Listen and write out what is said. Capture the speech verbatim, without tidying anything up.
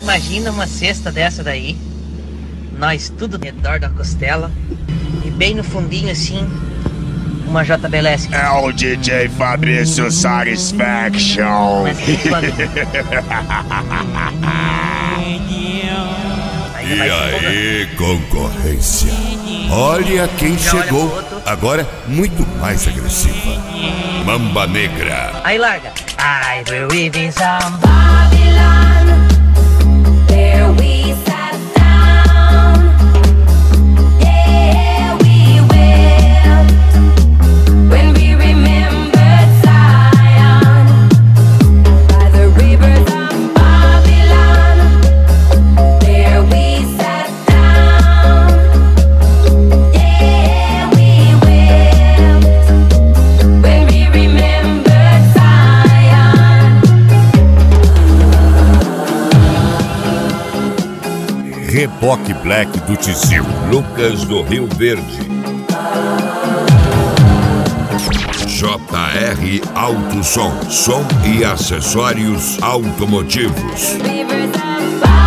imagina uma cesta dessa daí, nós tudo ao redor da costela, e bem no fundinho assim, uma J B L S. É o D J Fabrício Satisfaction. Mas que quando... E aí, concorrência? Olha quem chegou. Agora, muito mais agressiva. Mamba Negra. Aí larga. I will live in some Babylon. There we sat down. Yeah, we will. When we remembered Zion by the rivers of Babylon. There we sat down. Yeah, we will. When we remembered Zion. Reboque Black do Tizil. Lucas do Rio Verde. J R Auto Som. Som e acessórios automotivos. Rivers of Babylon.